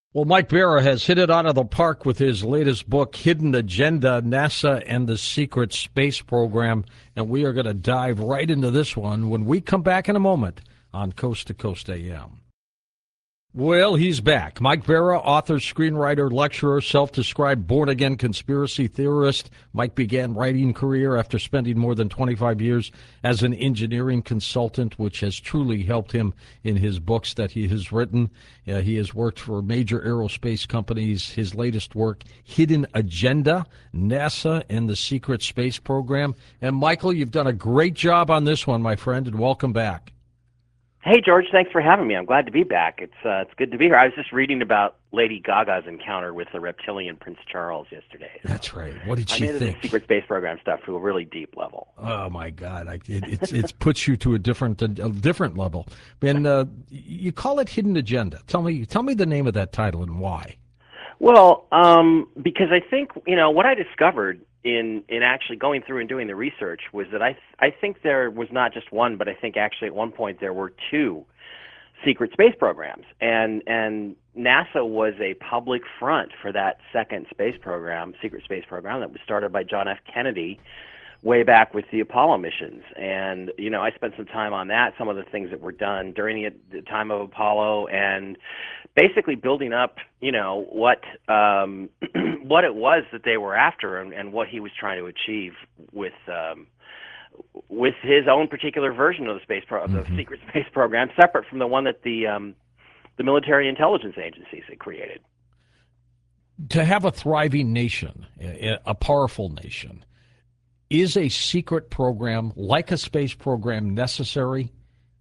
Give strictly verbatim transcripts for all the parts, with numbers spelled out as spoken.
Well, Mike Barra has hit it out of the park with his latest book, Hidden Agenda, NASA and the Secret Space Program. And we are going to dive right into this one when we come back in a moment on Coast to Coast A M. Well, he's back. Mike Barra, author, screenwriter, lecturer, self-described born-again conspiracy theorist. Mike began writing career after spending more than twenty-five years as an engineering consultant, which has truly helped him in his books that he has written. Uh, he has worked for major aerospace companies. His latest work, Hidden Agenda, NASA and the Secret Space Program. And Michael, you've done a great job on this one, my friend, and welcome back. Hey, George, thanks for having me. I'm glad to be back. It's uh, it's good to be here. I was just reading about Lady Gaga's encounter with the reptilian Prince Charles yesterday. So That's right. What did I'm she into think? the secret space program stuff to a really deep level. Oh my God! I, it it's, it's puts you to a different a different level. And uh, you call it Hidden Agenda. Tell me tell me the name of that title and why. Well, um, because I think you know what I discovered in in actually going through and doing the research was that I th- I think there was not just one, but I think actually at one point there were two secret space programs, and and NASA was a public front for that second space program, secret space program that was started by John F. Kennedy way back with the Apollo missions. And you know, I spent some time on that, some of the things that were done during the, the time of Apollo, and basically building up, you know, what um, what it was that they were after, and, and what he was trying to achieve with. Um, with his own particular version of the space pro- of the Mm-hmm. secret space program, separate from the one that the um, the military intelligence agencies had created. To have a thriving nation, a a powerful nation, is a secret program like a space program necessary?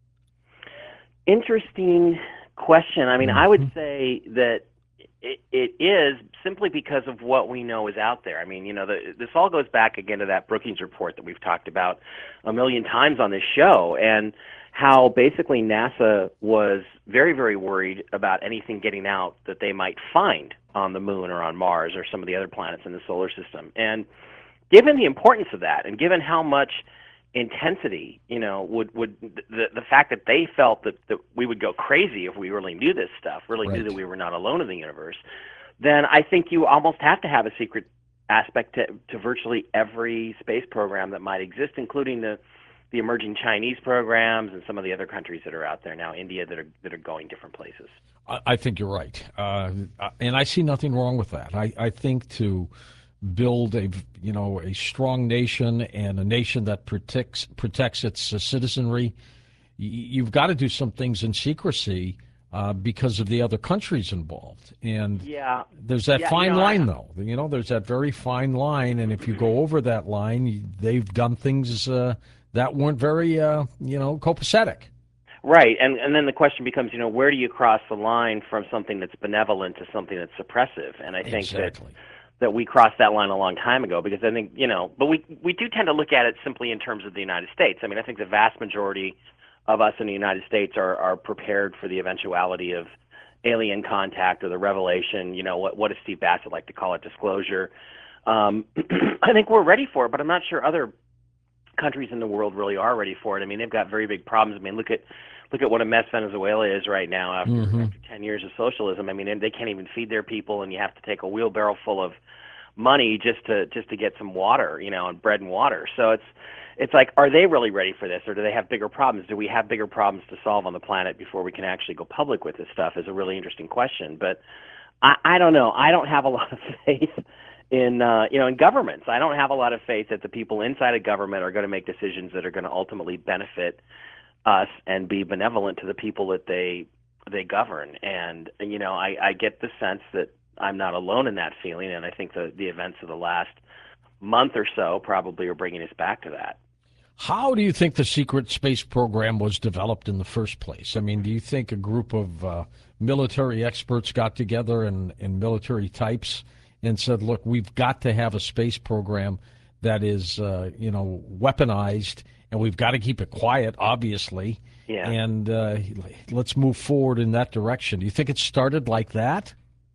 Interesting question. I mean, I Mm-hmm. would say that it, it is simply because of what we know is out there. I mean, you know, the, this all goes back again to that Brookings report that we've talked about a million times on this show, and how basically NASA was very, very worried about anything getting out that they might find on the moon or on Mars or some of the other planets in the solar system. And given the importance of that, and given how much intensity, you know, would would the the fact that they felt that, that we would go crazy if we really knew this stuff, really knew that Right. we were not alone in the universe, then I think you almost have to have a secret aspect to, to virtually every space program that might exist, including the the emerging Chinese programs and some of the other countries that are out there now, India, that are that are going different places. I, I think you're right, uh, and I see nothing wrong with that. I, I think to build a you know a strong nation and a nation that protects protects its uh, citizenry, you've got to do some things in secrecy uh, because of the other countries involved. And Yeah, there's that yeah, you fine know, I, line, though. You know, there's that very fine line, and if you go over that line, they've done things uh, that weren't very, uh, you know, copacetic. right, and and then the question becomes, you know, where do you cross the line from something that's benevolent to something that's suppressive? And I think that Exactly. that we crossed that line a long time ago, because I think, you know, but we we do tend to look at it simply in terms of the United States. I mean, I think the vast majority of us in the United States are are prepared for the eventuality of alien contact or the revelation. You know, what what does Steve Bassett like to call it, disclosure? Um, I think we're ready for it, but I'm not sure other countries in the world really are ready for it. I mean, they've got very big problems. I mean, look at look at what a mess Venezuela is right now after, Hmm. after ten years of socialism. I mean, and they can't even feed their people, and you have to take a wheelbarrow full of money just to just to get some water, you know, and bread and water. So it's it's like, are they really ready for this, or do they have bigger problems? Do we have bigger problems to solve on the planet before we can actually go public with this stuff? Is a really interesting question. But I, I don't know. I don't have a lot of faith in uh, you know in governments. I don't have a lot of faith that the people inside of government are going to make decisions that are going to ultimately benefit us and be benevolent to the people that they they govern. And you know, I, I get the sense that I'm not alone in that feeling, and I think the the events of the last month or so probably are bringing us back to that. How do you think the secret space program was developed in the first place? I mean, do you think a group of uh, military experts got together and, and military types and said, look, we've got to have a space program that is, uh, you know, weaponized, and we've got to keep it quiet, obviously, Yeah. and uh, let's move forward in that direction. Do you think it started like that?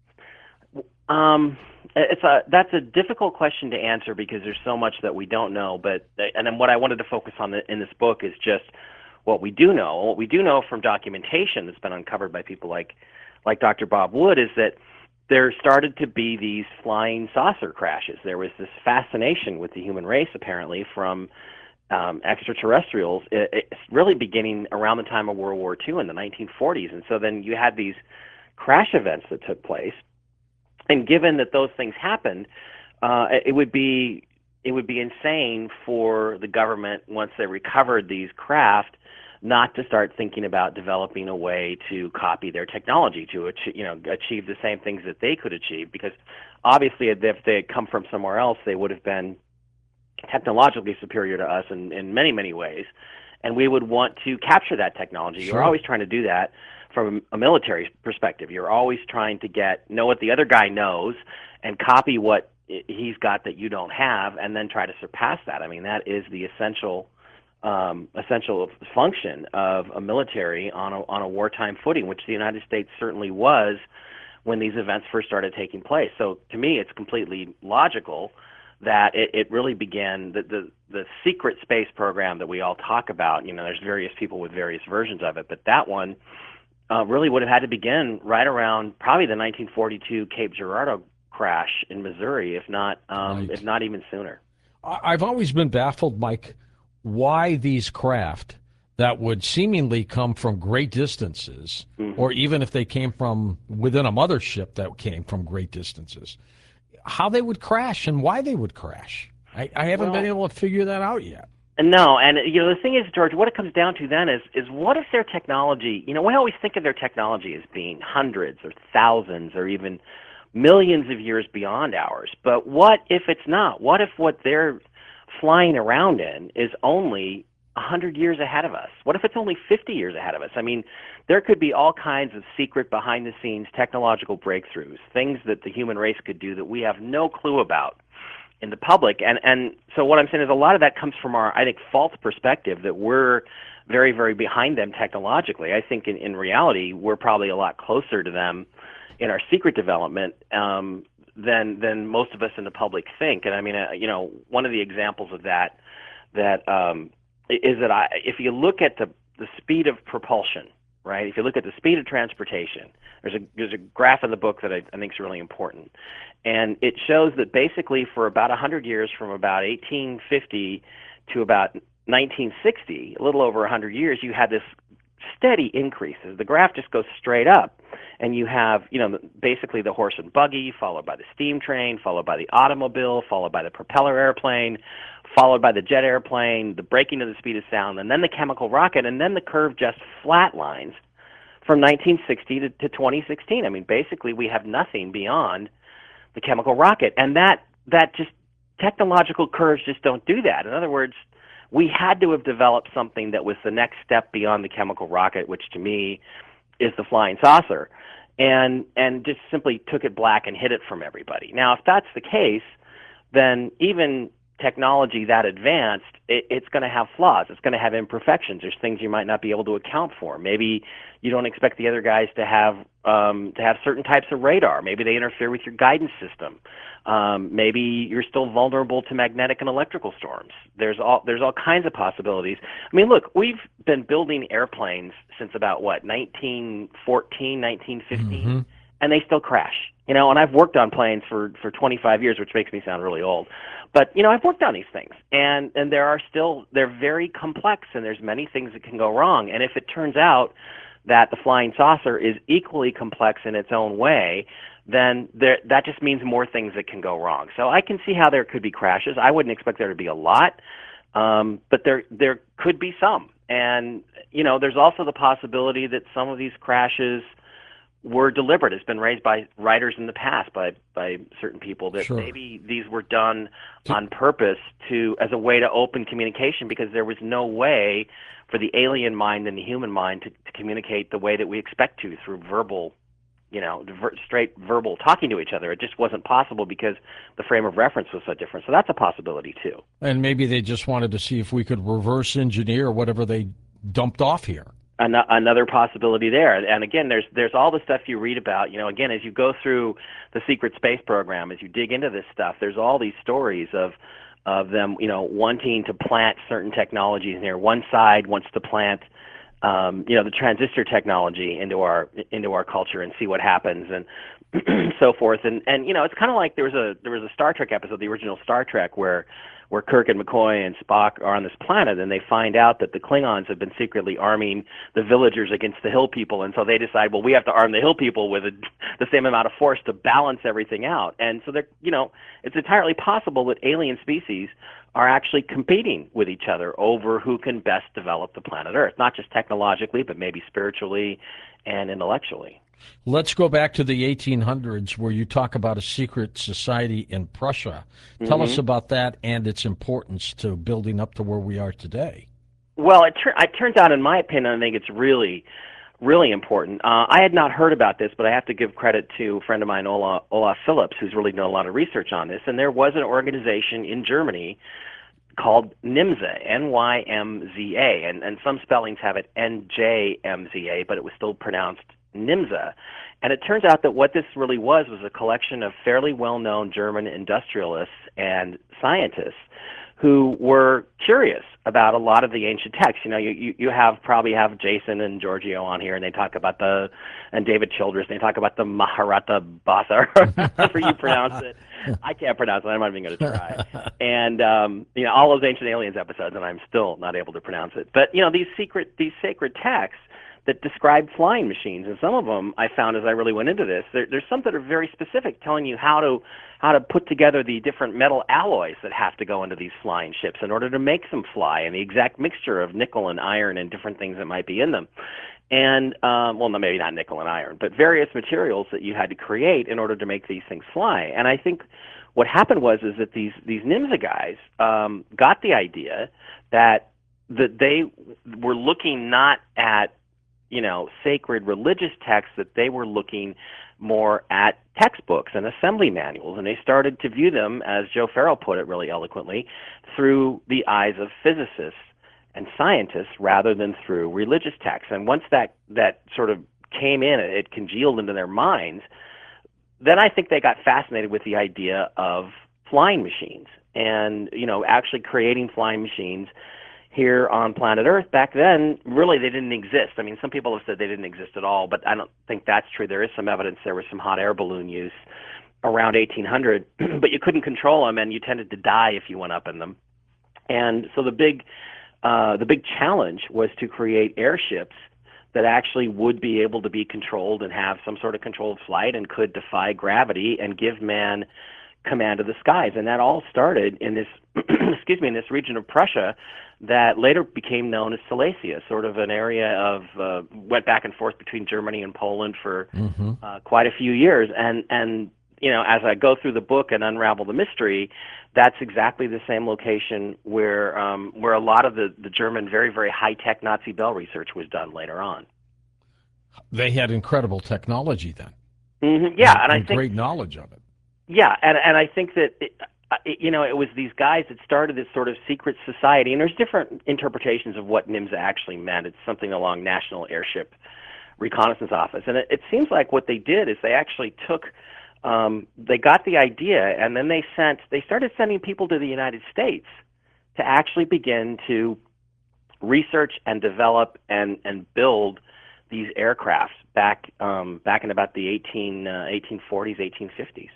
Um, it's a that's a difficult question to answer because there's so much that we don't know. But and then what I wanted to focus on the, in this book is just what we do know. What we do know from documentation that's been uncovered by people like like Doctor Bob Wood, is that there started to be these flying saucer crashes. There was this fascination with the human race, apparently, from um, extraterrestrials, it, it's really beginning around the time of World War Two in the nineteen forties. And so then you had these crash events that took place. And given that those things happened, uh, it would be it would be insane for the government, once they recovered these craft, not to start thinking about developing a way to copy their technology to achieve, you know, achieve the same things that they could achieve. Because obviously, if they had come from somewhere else, they would have been technologically superior to us in, in many, many ways. And we would want to capture that technology. Sure. You're always trying to do that from a military perspective. You're always trying to get know what the other guy knows and copy what he's got that you don't have, and then try to surpass that. I mean, that is the essential um, essential function of a military on a, on a wartime footing, which the United States certainly was when these events first started taking place. So to me, it's completely logical that it, it really began, the, the, the secret space program that we all talk about. You know, there's various people with various versions of it, but that one uh, really would have had to begin right around probably the nineteen forty-two Cape Girardeau crash in Missouri, if not um, Right. if not even sooner. I've always been baffled, Mike, why these craft that would seemingly come from great distances, Mm-hmm. or even if they came from within a mothership that came from great distances, how they would crash and why they would crash. I, I haven't Well, been able to figure that out yet. No, and you know the thing is, George, what it comes down to then is is what if their technology? You know, we always think of their technology as being hundreds or thousands or even millions of years beyond ours. But what if it's not? What if what they're flying around in is only a hundred years ahead of us? What if it's only fifty years ahead of us? I mean, there could be all kinds of secret behind-the-scenes technological breakthroughs, things that the human race could do that we have no clue about in the public. And and so what I'm saying is a lot of that comes from our, I think, false perspective that we're very, very behind them technologically. I think in, in reality, we're probably a lot closer to them in our secret development um, than than most of us in the public think. And I mean, uh, you know, one of the examples of that that um, is that I, if you look at the the speed of propulsion, right? If you look at the speed of transportation, there's a there's a graph in the book that I, I think is really important, and it shows that basically for about one hundred years, from about eighteen fifty to about nineteen sixty, a little over one hundred years, you had this steady increases. The graph just goes straight up, and you have, you know, basically the horse and buggy, followed by the steam train, followed by the automobile, followed by the propeller airplane, followed by the jet airplane, the breaking of the speed of sound, and then the chemical rocket, and then the curve just flatlines from nineteen sixty to, to twenty sixteen. I mean, basically we have nothing beyond the chemical rocket, and that that just technological curves just don't do that. In other words, we had to have developed something that was the next step beyond the chemical rocket, which to me is the flying saucer, and and just simply took it black and hid it from everybody. Now, if that's the case, then even technology that advanced, it, it's going to have flaws. It's going to have imperfections. There's things you might not be able to account for. Maybe you don't expect the other guys to have um, to have certain types of radar. Maybe they interfere with your guidance system. Um, maybe you're still vulnerable to magnetic and electrical storms. There's all there's all kinds of possibilities. I mean, look, we've been building airplanes since about what nineteen fourteen, nineteen fifteen, Mm-hmm. and they still crash. You know, and I've worked on planes for for twenty-five years, which makes me sound really old. But you know, I've worked on these things, and and there are still they're very complex, and there's many things that can go wrong. And if it turns out that the flying saucer is equally complex in its own way, then there, that just means more things that can go wrong. So I can see how there could be crashes. I wouldn't expect there to be a lot, um, but there there could be some. And you know, there's also the possibility that some of these crashes were deliberate. It's been raised by writers in the past, by by certain people, that Sure. maybe these were done on purpose to as a way to open communication, because there was no way for the alien mind and the human mind to, to communicate the way that we expect to, through verbal, you know, ver- straight verbal talking to each other. It just wasn't possible because the frame of reference was so different. So that's a possibility too. And maybe they just wanted to see if we could reverse engineer whatever they dumped off here. An- another possibility there. And again, there's there's all the stuff you read about. You know, again, as you go through the secret space program, as you dig into this stuff, there's all these stories of of them, you know, wanting to plant certain technologies in there. One side wants to plant um, you know, the transistor technology into our into our culture and see what happens and so forth. And and you know, it's kind of like there was a there was a Star Trek episode, the original Star Trek, where where Kirk and McCoy and Spock are on this planet, and they find out that the Klingons have been secretly arming the villagers against the hill people, and so they decide, well, we have to arm the hill people with a, the same amount of force to balance everything out. And so they're, you know, it's entirely possible that alien species are actually competing with each other over who can best develop the planet Earth, not just technologically, but maybe spiritually and intellectually. Let's go back to the eighteen hundreds where you talk about a secret society in Prussia. Tell Mm-hmm. us about that and its importance to building up to where we are today. Well, it, tur- it turns out, in my opinion, I think it's really, really important. Uh, I had not heard about this, but I have to give credit to a friend of mine, Olaf, Olaf Phillips, who's really done a lot of research on this. And there was an organization in Germany called NIMZA, N Y M Z A, and, and some spellings have it N J M Z A, but it was still pronounced NIMZA. And it turns out that what this really was was a collection of fairly well-known German industrialists and scientists who were curious about a lot of the ancient texts. You know, you, you, you have probably have Jason and Giorgio on here, and they talk about the, and David Childress, and they talk about the Maharata Basa, or however you pronounce it. I can't pronounce it. I'm not even going to try. And, um, you know, all those Ancient Aliens episodes, and I'm still not able to pronounce it. But, you know, these secret, these sacred texts that describe flying machines, and some of them I found as I really went into this, there, there's some that are very specific, telling you how to how to put together the different metal alloys that have to go into these flying ships in order to make them fly, and the exact mixture of nickel and iron and different things that might be in them. And, um, well, no, maybe not nickel and iron, but various materials that you had to create in order to make these things fly. And I think what happened was is that these, these NIMZA guys um, got the idea that that they were looking not at, you know, sacred religious texts, that they were looking more at textbooks and assembly manuals, and they started to view them, as Joe Farrell put it really eloquently, through the eyes of physicists and scientists rather than through religious texts. And once that, that sort of came in, it congealed into their minds, then I think they got fascinated with the idea of flying machines and, you know, actually creating flying machines here on planet Earth. Back then, really, they didn't exist. I mean, some people have said they didn't exist at all, but I don't think that's true. There is some evidence there was some hot air balloon use around eighteen hundred, but you couldn't control them, and you tended to die if you went up in them. And so the big, uh, the big challenge was to create airships that actually would be able to be controlled and have some sort of controlled flight and could defy gravity and give man command of the skies. And that all started in this, excuse me, in this region of Prussia that later became known as Silesia, sort of an area of, uh, went back and forth between Germany and Poland for mm-hmm. uh, quite a few years. And, and, you know, as I go through the book and unravel the mystery, that's exactly the same location where, um, where a lot of the, the German, very, very high-tech Nazi Bell research was done later on. They had incredible technology then. Mm-hmm. Yeah, and, and I think, think great knowledge of it. Yeah, and and I think that it, it, you know, it was these guys that started this sort of secret society, and there's different interpretations of what NIMZA actually meant. It's something along National Airship Reconnaissance Office, and it, it seems like what they did is they actually took, um, they got the idea, and then they sent, they started sending people to the United States to actually begin to research and develop and and build these aircraft back um, back in about the eighteen, uh, eighteen forties, eighteen fifties.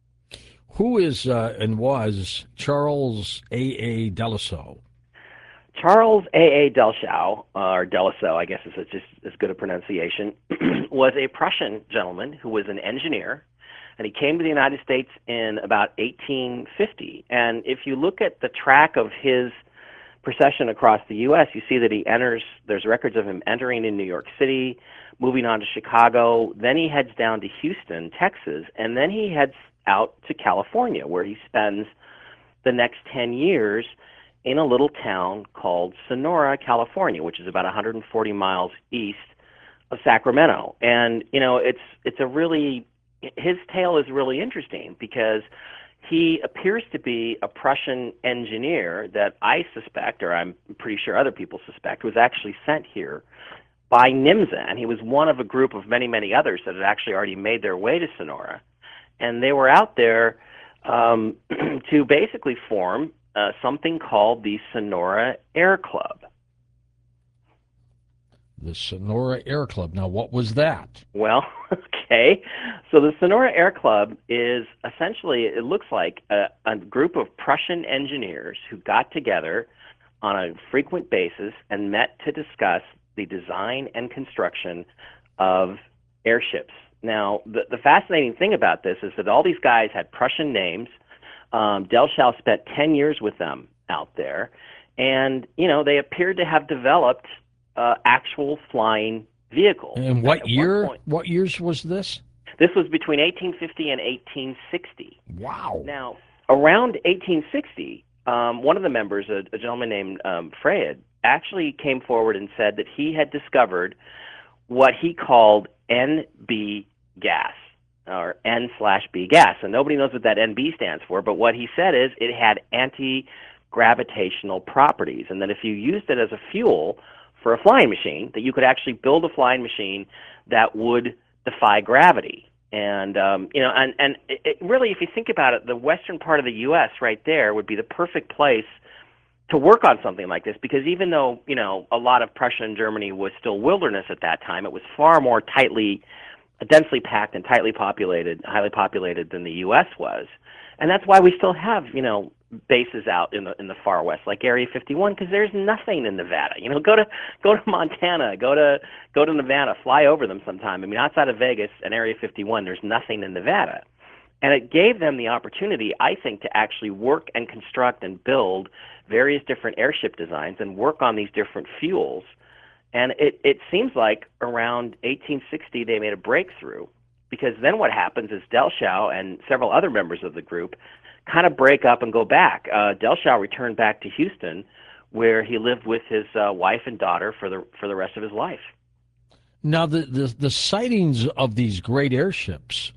Who is uh, and was Charles A A. Delisleau? Charles A A. Delsau, or Delisleau, I guess is just as good a pronunciation, was a Prussian gentleman who was an engineer, and he came to the United States in about eighteen fifty. And if you look at the track of his procession across the U S, you see that he enters, there's records of him entering in New York City, moving on to Chicago, then he heads down to Houston, Texas, and then he heads out to California, where he spends the next ten years in a little town called Sonora, California, which is about one hundred forty miles east of Sacramento. And, you know, it's it's a really, his tale is really interesting because he appears to be a Prussian engineer that I suspect, or I'm pretty sure other people suspect, was actually sent here by NIMZA, and he was one of a group of many, many others that had actually already made their way to Sonora. And they were out there um, to basically form uh, something called the Sonora Air Club. The Sonora Air Club. Now, what was that? Well, okay. So the Sonora Air Club is essentially, it looks like a, a group of Prussian engineers who got together on a frequent basis and met to discuss the design and construction of airships. Now, the, the fascinating thing about this is that all these guys had Prussian names. Um, Delschau spent ten years with them out there, and, you know, they appeared to have developed uh, actual flying vehicles. And what At year? point, What years was this? this was between eighteen fifty and eighteen sixty. Wow. Now, around eighteen sixty, um, one of the members, a, a gentleman named um, Freyad, actually came forward and said that he had discovered what he called N B gas, or N slash B gas. And nobody knows what that N B stands for, but what he said is it had anti-gravitational properties, and that if you used it as a fuel for a flying machine, that you could actually build a flying machine that would defy gravity. And um, you know, and and it, it really, if you think about it, the western part of the U S right there would be the perfect place to work on something like this, because even though, you know, a lot of Prussia and Germany was still wilderness at that time, it was far more tightly, densely packed and tightly populated, highly populated than the U S was. And that's why we still have, you know, bases out in the in the far west, like Area fifty-one, because there's nothing in Nevada. You know, go to go to Montana, go to go to Nevada, fly over them sometime. I mean, outside of Vegas and Area fifty-one, there's nothing in Nevada. And it gave them the opportunity, I think, to actually work and construct and build various different airship designs and work on these different fuels. And it, it seems like around eighteen sixty they made a breakthrough, because then what happens is Delschau and several other members of the group kind of break up and go back. Uh, Delschau returned back to Houston, where he lived with his uh, wife and daughter for the for the rest of his life. Now, the, the, the sightings of these great airships,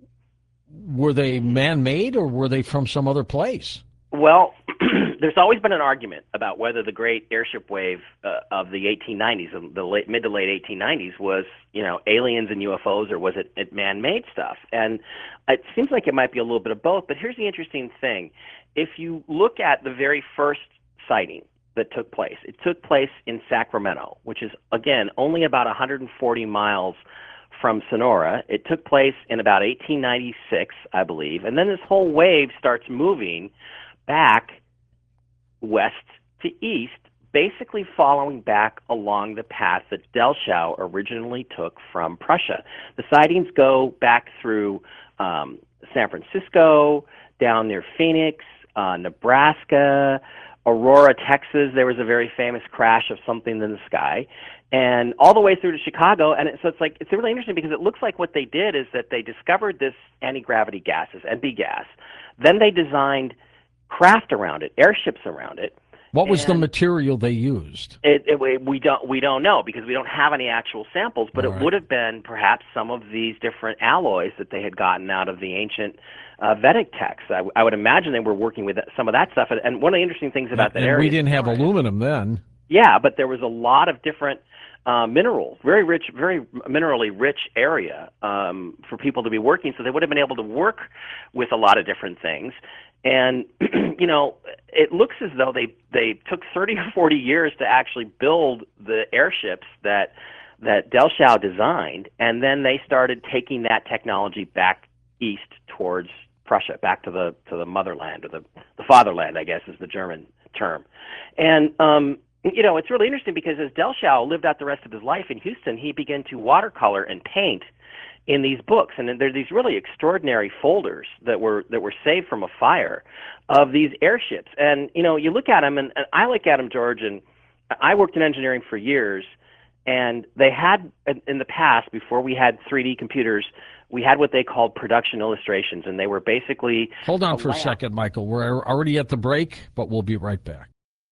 were they man-made or were they from some other place? Well, there's always been an argument about whether the great airship wave uh, of the eighteen nineties, the late, mid to late eighteen nineties, was, you know, aliens and U F Os, or was it, it man-made stuff? And it seems like it might be a little bit of both. But here's the interesting thing: if you look at the very first sighting that took place, it took place in Sacramento, which is, again, only about one hundred forty miles from Sonora. It took place in about eighteen ninety-six, I believe, and then this whole wave starts moving back west to east, basically following back along the path that Delschau originally took from Prussia. The sightings go back through um, San Francisco, down near Phoenix, uh, Nebraska, Aurora, Texas. There was a very famous crash of something in the sky, and all the way through to Chicago. And it, so it's like, it's really interesting, because it looks like what they did is that they discovered this anti-gravity gases, N B gas. Then they designed craft around it, airships around it. What was and the material they used? It, it, we don't we don't know, because we don't have any actual samples. But All it right. would have been perhaps some of these different alloys that they had gotten out of the ancient uh, Vedic texts. I, I would imagine they were working with some of that stuff. And, and one of the interesting things about and, that and area, we didn't have aluminum then. yeah, but there was a lot of different uh, minerals, very rich, very minerally rich area um, for people to be working. So they would have been able to work with a lot of different things. And, you know, it looks as though they, they took thirty or forty years to actually build the airships that that Delschau designed, and then they started taking that technology back east towards Prussia, back to the to the motherland, or the, the fatherland, I guess is the German term. And, um, you know, it's really interesting, because as Delschau lived out the rest of his life in Houston, he began to watercolor and paint in these books, and there are these really extraordinary folders that were that were saved from a fire of these airships. And you know, you look at them, and, and I look at them, George, and I worked in engineering for years, and they had in the past, before we had three D computers, we had what they called production illustrations, and they were basically Hold on a for a layout. second, Michael. We're already at the break, but we'll be right back.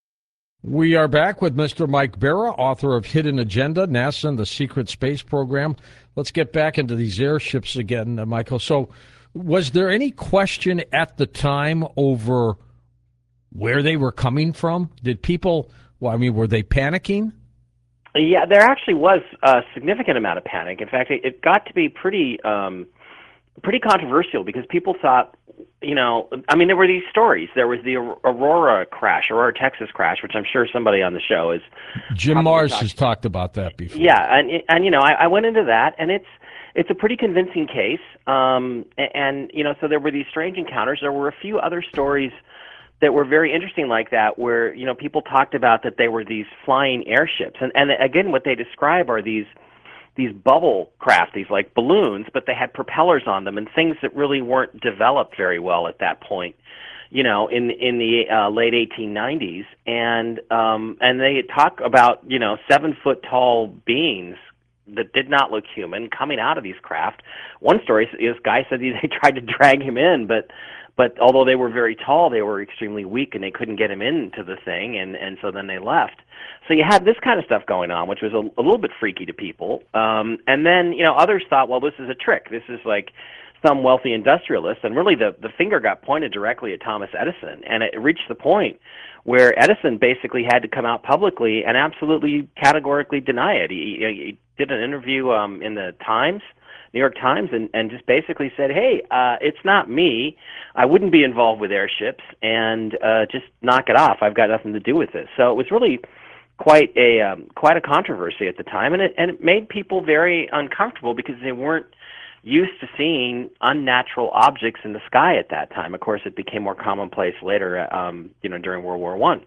We are back with Mister Mike Bara, author of Hidden Agenda, NASA and the Secret Space Program. Let's get back into these airships again, uh, Michael. So was there any question at the time over where they were coming from? Did people, well, I mean, were they panicking? Yeah, there actually was a significant amount of panic. In fact, it, it got to be pretty um, pretty controversial because people thought, you know, I mean, there were these stories. There was the Aurora crash, Aurora, Texas crash, which I'm sure somebody on the show is. Jim Mars talked, has talked about that before. Yeah, and and you know, I, I went into that, and it's it's a pretty convincing case. Um, and, and you know, so there were these strange encounters. There were a few other stories that were very interesting like that, where, you know, people talked about that they were these flying airships, and and again, what they describe are these these bubble craft, these like balloons, but they had propellers on them and things that really weren't developed very well at that point, you know, in in the uh, late eighteen nineties, and um, and they talk about, you know, seven foot tall beings that did not look human coming out of these craft. One story, this guy said they tried to drag him in, but but although they were very tall, they were extremely weak and they couldn't get him into the thing, and and so then they left. So you had this kind of stuff going on, which was a, a little bit freaky to people. Um, and then, you know, others thought, well, this is a trick. This is like some wealthy industrialist. And really the, the finger got pointed directly at Thomas Edison. And it reached the point where Edison basically had to come out publicly and absolutely categorically deny it. He, he did an interview um, in the Times, New York Times, and, and just basically said, hey, uh, it's not me. I wouldn't be involved with airships, and uh, just knock it off. I've got nothing to do with this. So it was really quite a um, quite a controversy at the time, and it and it made people very uncomfortable because they weren't used to seeing unnatural objects in the sky at that time. Of course, it became more commonplace later, um, you know, during World War One.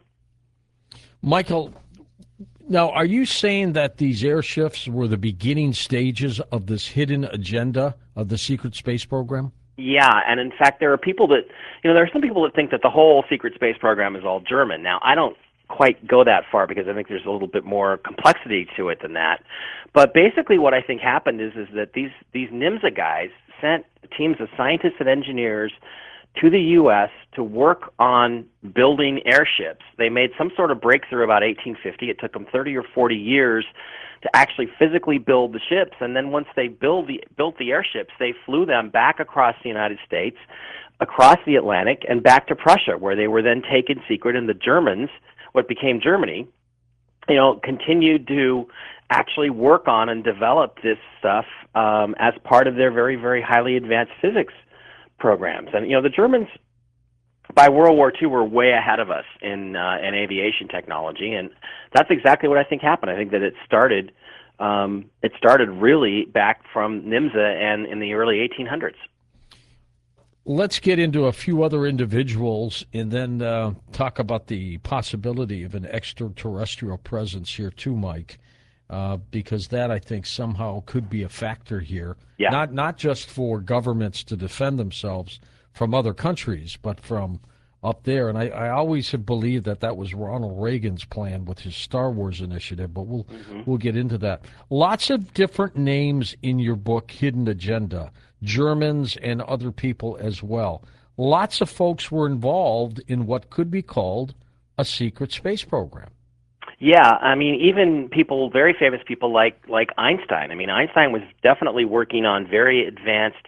Michael, now are you saying that these airships were the beginning stages of this hidden agenda of the secret space program? Yeah, and in fact, there are people that, you know, there are some people that think that the whole secret space program is all German. Now, I don't quite go that far because I think there's a little bit more complexity to it than that. But basically what I think happened is is that these these NIMSA guys sent teams of scientists and engineers to the U S to work on building airships. They made some sort of breakthrough about eighteen fifty. It took them thirty or forty years to actually physically build the ships, and then once they build the, built the airships, they flew them back across the United States, across the Atlantic, and back to Prussia, where they were then taken secret, and the Germans, what became Germany, you know, continued to actually work on and develop this stuff um, as part of their very, very highly advanced physics programs. And, you know, the Germans, by World War Two, were way ahead of us in uh, in aviation technology, and that's exactly what I think happened. I think that it started um, it started really back from NIMSA and in the early eighteen hundreds. Let's get into a few other individuals and then uh, talk about the possibility of an extraterrestrial presence here too, Mike, uh, because that, I think, somehow could be a factor here. Yeah. Not not just for governments to defend themselves from other countries, but from up there. And I, I always have believed that that was Ronald Reagan's plan with his Star Wars initiative, but we'll mm-hmm. we'll get into that. Lots of different names in your book, Hidden Agenda, Germans and other people as well. Lots of folks were involved in what could be called a secret space program. Yeah, I mean, even people, very famous people like like Einstein. I mean, Einstein was definitely working on very advanced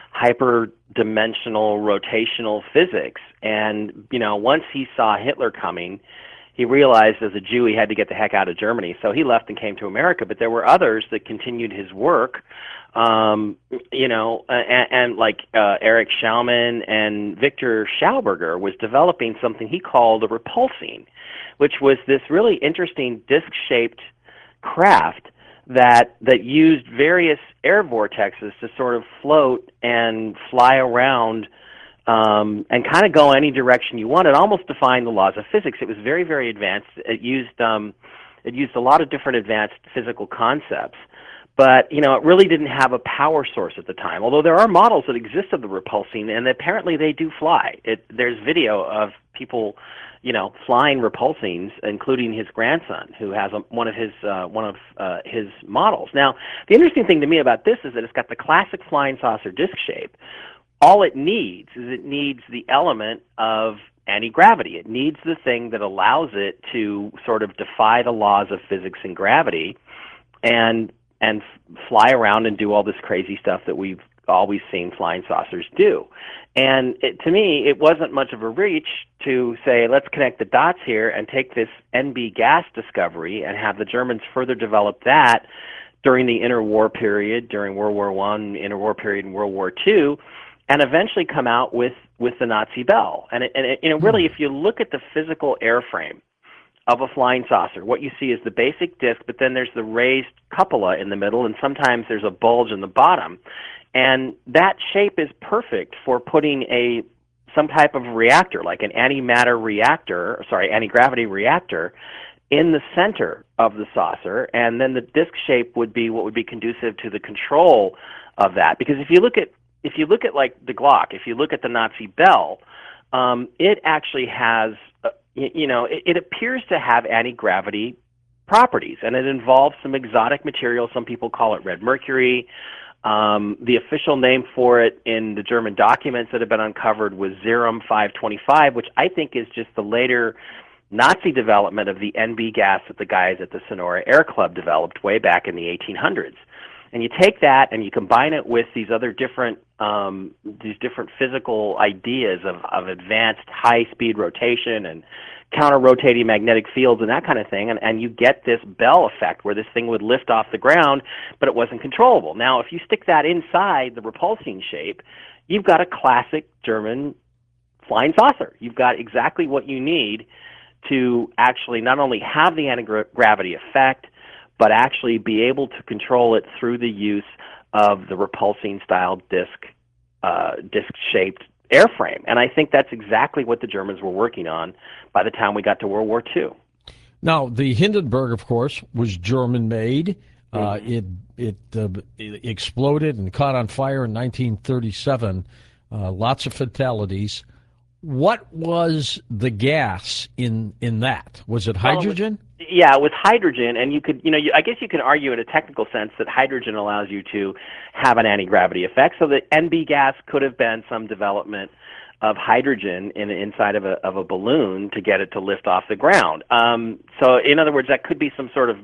hyperdimensional rotational physics. And, you know, once he saw Hitler coming, he realized as a Jew he had to get the heck out of Germany. So he left and came to America. But there were others that continued his work, um, you know, and, and like uh, Eric Schaumann and Victor Schauberger was developing something he called a repulsine, which was this really interesting disc-shaped craft that that used various air vortexes to sort of float and fly around um, and kind of go any direction you wanted, almost defying the laws of physics. It was very, very advanced. It used um, it used a lot of different advanced physical concepts. But, you know, it really didn't have a power source at the time, although there are models that exist of the repulsine, and apparently they do fly. It, there's video of people, you know, flying repulsines, including his grandson, who has a, one of his uh, one of uh, his models. Now, the interesting thing to me about this is that it's got the classic flying saucer disc shape. All it needs is it needs the element of anti-gravity. It needs the thing that allows it to sort of defy the laws of physics and gravity, and and fly around and do all this crazy stuff that we've always seen flying saucers do. And it, to me, it wasn't much of a reach to say, let's connect the dots here and take this N B gas discovery and have the Germans further develop that during the interwar period, during World War One, interwar period, and World War Two, and eventually come out with, with the Nazi Bell. And it, and it, you know, really, if you look at the physical airframe of a flying saucer, what you see is the basic disc, but then there's the raised cupola in the middle, and sometimes there's a bulge in the bottom. And that shape is perfect for putting a some type of reactor, like an antimatter reactor, sorry, anti-gravity reactor, in the center of the saucer, and then the disc shape would be what would be conducive to the control of that. Because if you look at if you look at like the Glock, if you look at the Nazi Bell, um, it actually has, uh, you, you know, it, it appears to have anti-gravity properties, and it involves some exotic material. Some people call it red mercury. Um, the official name for it in the German documents that have been uncovered was Serum five twenty-five, which I think is just the later Nazi development of the N B gas that the guys at the Sonora Air Club developed way back in the eighteen hundreds. And you take that and you combine it with these other different um, these different physical ideas of, of advanced high-speed rotation and counter-rotating magnetic fields and that kind of thing, and, and you get this Bell effect where this thing would lift off the ground, but it wasn't controllable. Now, if you stick that inside the repulsing shape, you've got a classic German flying saucer. You've got exactly what you need to actually not only have the anti-gravity effect, but actually be able to control it through the use of the repulsing style disc, uh, disc-shaped airframe. And I think that's exactly what the Germans were working on by the time we got to World War Two. Now, the Hindenburg, of course, was German-made. Mm-hmm. Uh, it it, uh, it exploded and caught on fire in nineteen thirty-seven. Uh, lots of fatalities. What was the gas in in that? Was it hydrogen? Well, it was, yeah, it was hydrogen, and you could, you know, you, I guess you can argue in a technical sense that hydrogen allows you to have an anti-gravity effect. So the N B gas could have been some development of hydrogen in inside of a of a balloon to get it to lift off the ground. Um, so, in other words, that could be some sort of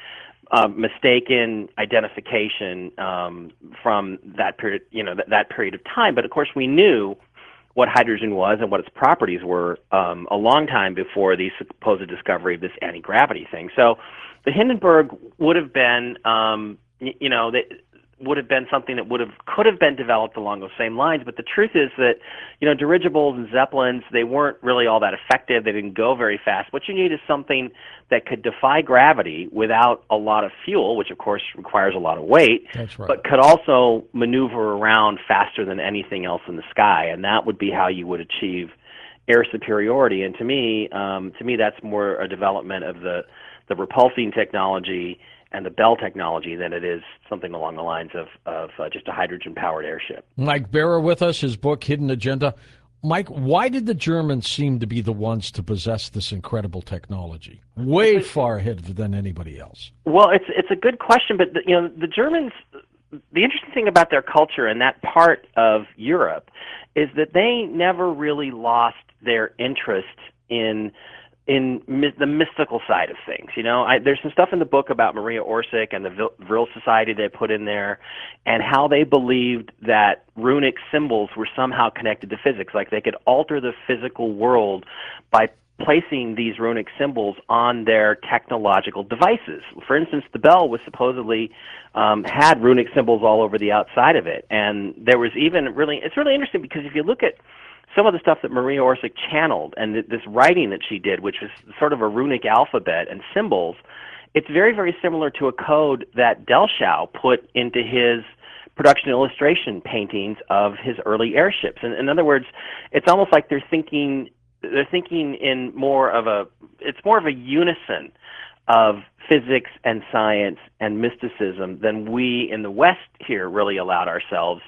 uh, mistaken identification um, from that period, you know, that, that period of time. But of course, we knew what hydrogen was and what its properties were um, a long time before the supposed discovery of this anti-gravity thing. So the Hindenburg would have been, um, y- you know, they, would have been something that would have could have been developed along those same lines. But the truth is that, you know, dirigibles and Zeppelins, they weren't really all that effective. They didn't go very fast. What you need is something that could defy gravity without a lot of fuel, which of course requires a lot of weight. That's right. But could also maneuver around faster than anything else in the sky, and that would be how you would achieve air superiority. And to me, um, to me, that's more a development of the the repulsing technology and the Bell technology than it is something along the lines of, of uh, just a hydrogen-powered airship. Mike Barer with us, his book, Hidden Agenda. Mike, why did the Germans seem to be the ones to possess this incredible technology, way far ahead than anybody else? Well, it's it's a good question, but the, you know, the Germans, the interesting thing about their culture and that part of Europe is that they never really lost their interest in in my, the mystical side of things. You know, I, there's some stuff in the book about Maria Orsic and the Vril Society they put in there, and how they believed that runic symbols were somehow connected to physics, like they could alter the physical world by placing these runic symbols on their technological devices. For instance, the Bell was supposedly um, had runic symbols all over the outside of it, and there was even really, it's really interesting because if you look at some of the stuff that Maria Orsic channeled and th- this writing that she did, which was sort of a runic alphabet and symbols, it's very, very similar to a code that Delschow put into his production illustration paintings of his early airships. And in other words, it's almost like they're thinking they're thinking in more of a it's more of a unison of physics and science and mysticism than we in the West here really allowed ourselves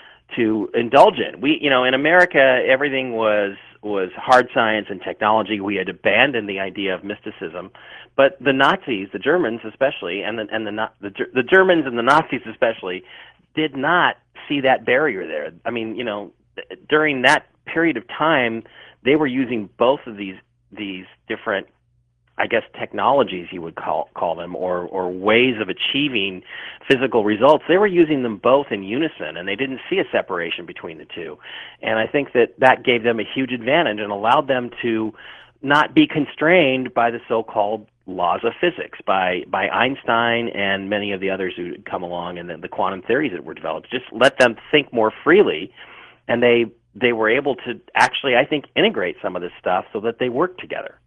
to indulge in. We, you know, in America, everything was was hard science and technology. We had abandoned the idea of mysticism, but the Nazis, the Germans especially, and the and the the, the Germans and the Nazis especially, did not see that barrier there. I mean, you know, during that period of time, they were using both of these these different, I guess, technologies you would call call them, or or ways of achieving physical results. They were using them both in unison, and they didn't see a separation between the two. And I think that that gave them a huge advantage and allowed them to not be constrained by the so-called laws of physics by, by Einstein and many of the others who had come along, and the, the quantum theories that were developed. Just let them think more freely, and they they were able to actually, I think, integrate some of this stuff so that they work together.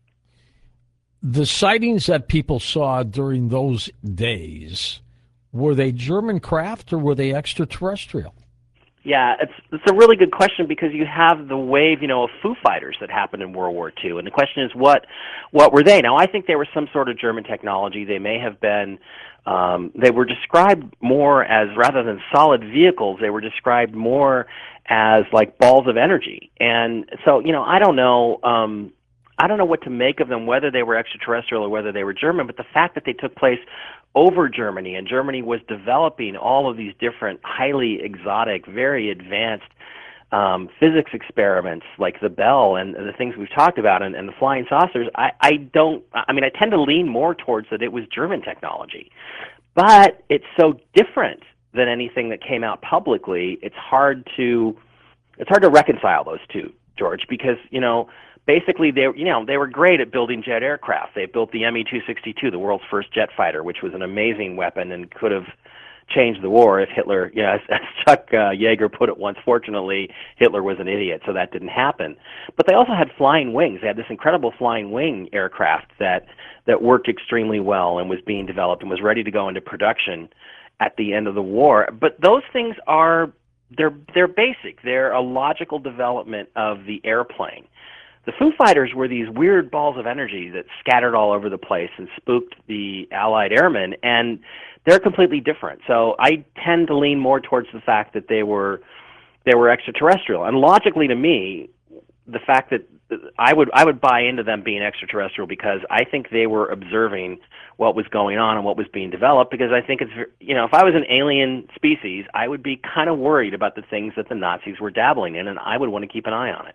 The sightings that people saw during those days, were they German craft or were they extraterrestrial? Yeah, it's it's a really good question, because you have the wave, you know, of Foo Fighters that happened in World War Two, and the question is, what what were they? Now, I think they were some sort of German technology. They may have been. Um, they were described more as, rather than solid vehicles, they were described more as like balls of energy. And so, you know, I don't know. Um, I don't know what to make of them, whether they were extraterrestrial or whether they were German, but the fact that they took place over Germany, and Germany was developing all of these different highly exotic, very advanced um, physics experiments like the Bell and the things we've talked about, and, and the flying saucers, I, I don't, I mean, I tend to lean more towards that it was German technology. But it's so different than anything that came out publicly, it's hard to, it's hard to reconcile those two, George, because, you know, basically, they you know they were great at building jet aircraft. They built the M E two sixty-two, the world's first jet fighter, which was an amazing weapon and could have changed the war if Hitler, you know, as, as Chuck uh, Yeager put it once. Fortunately, Hitler was an idiot, so that didn't happen. But they also had flying wings. They had this incredible flying wing aircraft that that worked extremely well and was being developed and was ready to go into production at the end of the war. But those things are they're they're basic. They're a logical development of the airplane. The Foo Fighters were these weird balls of energy that scattered all over the place and spooked the Allied airmen, and they're completely different. So I tend to lean more towards the fact that they were they were extraterrestrial. And logically, to me, the fact that I would I would buy into them being extraterrestrial, because I think they were observing what was going on and what was being developed. Because I think it's, you know, if I was an alien species, I would be kind of worried about the things that the Nazis were dabbling in, and I would want to keep an eye on it.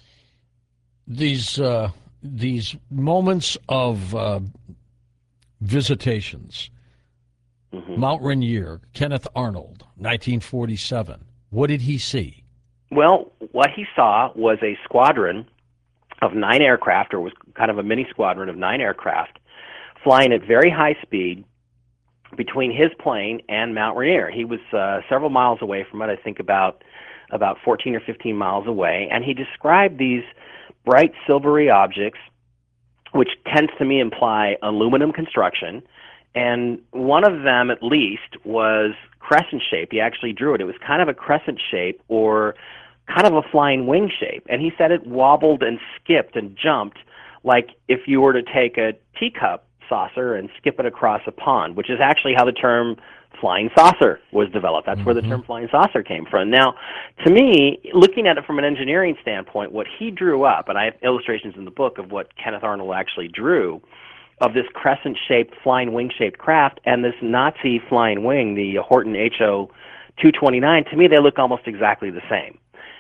These uh, these moments of uh, visitations, mm-hmm. Mount Rainier, Kenneth Arnold, nineteen forty-seven. What did he see? Well, what he saw was a squadron of nine aircraft, or was kind of a mini squadron of nine aircraft, flying at very high speed between his plane and Mount Rainier. He was uh, several miles away from it, I think about about fourteen or fifteen miles away, and he described these bright silvery objects, which tends to me imply aluminum construction, and one of them at least was crescent shaped. He actually drew it. It was kind of a crescent shape, or kind of a flying wing shape, and he said it wobbled and skipped and jumped like if you were to take a teacup saucer and skip it across a pond, which is actually how the term flying saucer was developed. That's mm-hmm. where the term flying saucer came from. Now, to me, looking at it from an engineering standpoint, what he drew up, and I have illustrations in the book of what Kenneth Arnold actually drew, of this crescent-shaped, flying wing-shaped craft and this Nazi flying wing, the Horten H O two twenty-nine, to me they look almost exactly the same.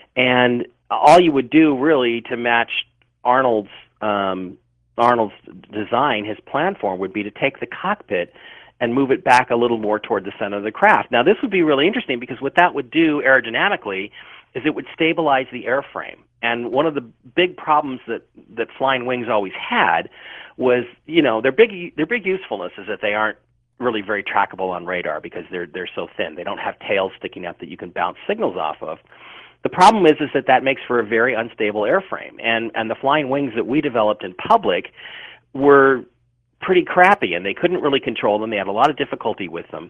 And all you would do really to match Arnold's um, Arnold's design, his plan for him, would be to take the cockpit and move it back a little more toward the center of the craft. Now, this would be really interesting, because what that would do aerodynamically is it would stabilize the airframe. And one of the big problems that, that flying wings always had was, you know, their big their big usefulness is that they aren't really very trackable on radar, because they're they're so thin. They don't have tails sticking out that you can bounce signals off of. The problem is is that that makes for a very unstable airframe. And and the flying wings that we developed in public were pretty crappy, and they couldn't really control them. They had a lot of difficulty with them.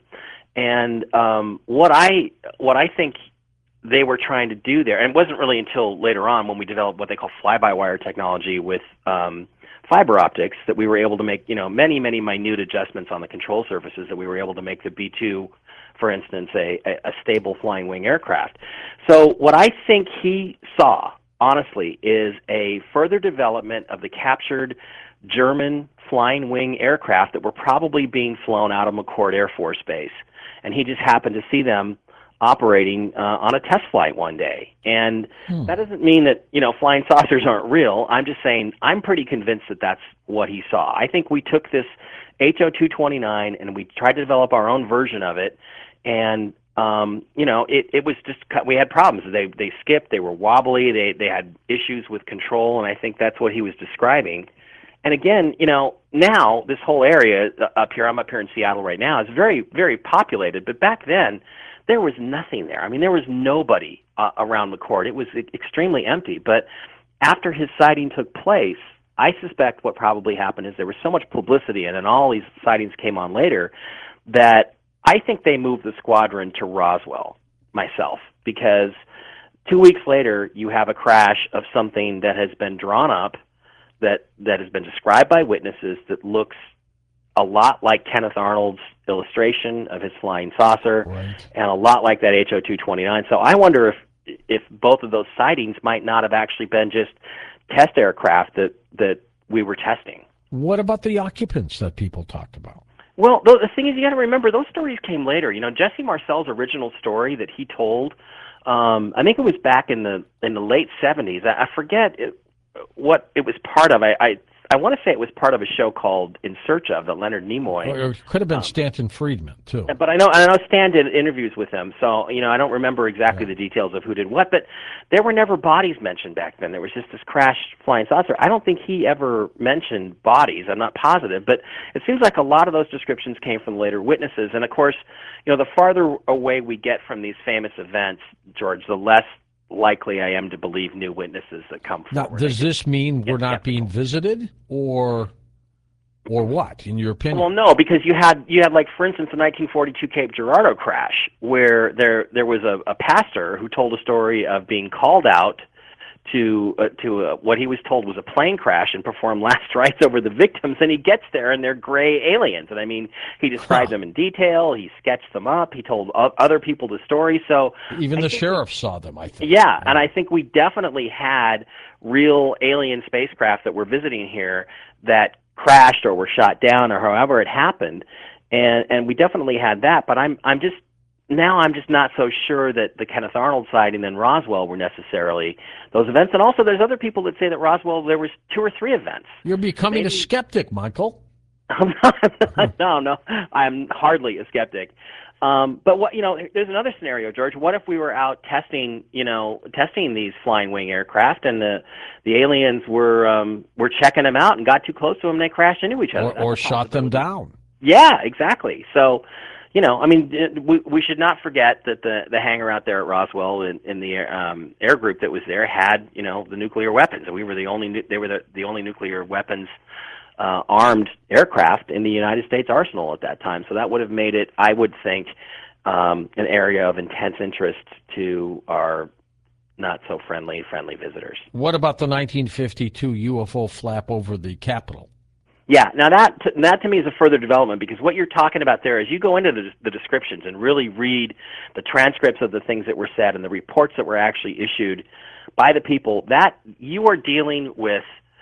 And um, what I what I think they were trying to do there, and it wasn't really until later on when we developed what they call fly-by-wire technology with um, fiber optics, that we were able to make, you know, many, many minute adjustments on the control surfaces, that we were able to make the B two, for instance, a, a stable flying wing aircraft. So what I think he saw, honestly, is a further development of the captured German flying wing aircraft that were probably being flown out of McChord Air Force Base. And he just happened to see them operating uh, on a test flight one day. And hmm. that doesn't mean that, you know, flying saucers aren't real. I'm just saying I'm pretty convinced that that's what he saw. I think we took this H O two twenty-nine and we tried to develop our own version of it. And, um, you know, it, it was just, we had problems. They they skipped, they were wobbly, they, they had issues with control, and I think that's what he was describing. And again, you know, now this whole area up here, I'm up here in Seattle right now, is very, very populated. But back then, there was nothing there. I mean, there was nobody uh, around McCord. It was extremely empty. But after his sighting took place, I suspect what probably happened is there was so much publicity, and then all these sightings came on later, that I think they moved the squadron to Roswell, myself, because two weeks later you have a crash of something that has been drawn up, that, that has been described by witnesses, that looks a lot like Kenneth Arnold's illustration of his flying saucer, right, and a lot like that H O two twenty-nine. So I wonder if if both of those sightings might not have actually been just test aircraft that, that we were testing. What about the occupants that people talked about? Well, the, the thing is, you got to remember, those stories came later. You know, Jesse Marcel's original story that he told, um, I think it was back in the in the late seventies. I, I forget it, what it was part of. I, I I want to say it was part of a show called In Search Of that Leonard Nimoy. Or it could have been um, Stanton Friedman too. But I know I know Stan did interviews with him, so you know I don't remember exactly Yeah. the details of who did what. But there were never bodies mentioned back then. There was just this crashed flying saucer. I don't think he ever mentioned bodies. I'm not positive, but it seems like a lot of those descriptions came from later witnesses. And of course, you know, the farther away we get from these famous events, George, the less likely I am to believe new witnesses that come Now, forward. does this mean we're Yes, not yes. being visited, or or what, in your opinion? Well, no, because you had you had like, for instance, the nineteen forty-two Cape Girardeau crash, where there there was a, a pastor who told a story of being called out to uh, to uh, what he was told was a plane crash and perform last rites over the victims, and he gets there and they're gray aliens. And I mean, he described Huh. them in detail. He sketched them up. He told o- other people the story. So Even I the think sheriff saw them, I think. yeah, and I think we definitely had real alien spacecraft that were visiting here that crashed or were shot down or however it happened, and and we definitely had that. But I'm I'm just now I'm just not so sure that the Kenneth Arnold sighting and Roswell were necessarily those events. And also, there's other people that say that Roswell there was two or three events. You're becoming Maybe- a skeptic, Michael. I'm not, no, no, I'm hardly a skeptic. Um, but what you know, there's another scenario, George. What if we were out testing, you know, testing these flying wing aircraft, and the the aliens were um, were checking them out and got too close to them, and they crashed into each other, Or, That's or a shot them possibility. down. Yeah, exactly. So, you know, I mean, it- we we should not forget that the the hangar out there at Roswell in, in the um, air group that was there had, you know, the nuclear weapons, and we were the only nu- they were the, the only nuclear weapons uh, armed aircraft in the United States arsenal at that time. So that would have made it, I would think, um, an area of intense interest to our not so friendly friendly visitors. What about the nineteen fifty-two U F O flap over the Capitol? Yeah, now that to, that to me is a further development, because what you're talking about there is you go into the, the descriptions and really read the transcripts of the things that were said and the reports that were actually issued by the people, that you are dealing with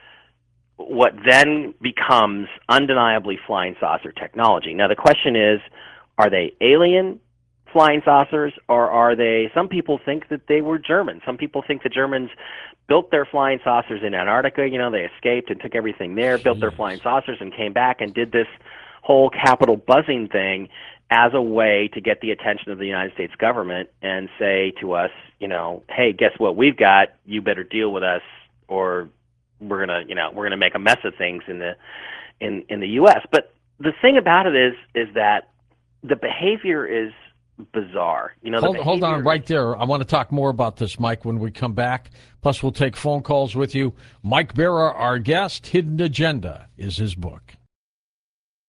what then becomes undeniably flying saucer technology. Now the question is, are they alien flying saucers, or are they, some people think that they were German. Some people think the Germans built their flying saucers in Antarctica. You know, they escaped and took everything there, built their Jeez. flying saucers, and came back and did this whole Capitol buzzing thing as a way to get the attention of the United States government and say to us, you know, hey, guess what we've got? You better deal with us, or we're gonna, you know, we're gonna make a mess of things in the in in the U S. But the thing about it is, is that the behavior is bizarre. You know, the Hold, hold on behavior- right there. I want to talk more about this, Mike, when we come back. Plus, we'll take phone calls with you. Mike Barra, our guest. Hidden Agenda is his book.